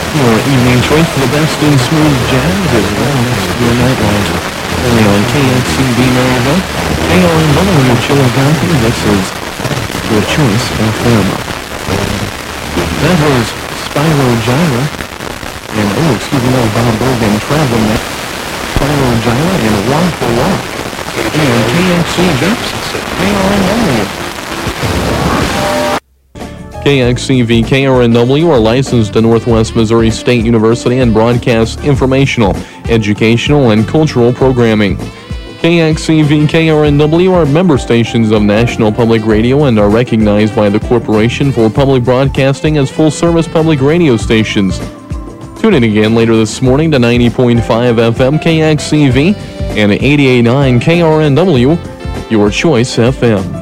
Your evening choice for the best in smooth jazz is Wellness Your Nightlife. Only on KXCV Maryville, KRNW Chillicothe. This is Your Choice FM. That was Spyro Gyra and, Bob Bergen traveling that. Spyro Gyra and Walk the Walk. And KXCV, KRNW. KXCV KRNW are licensed to Northwest Missouri State University and broadcast informational, educational, and cultural programming. KXCV KRNW are member stations of National Public Radio and are recognized by the Corporation for Public Broadcasting as full-service public radio stations. Tune in again later this morning to 90.5 FM KXCV and 88.9 KRNW, Your Choice FM.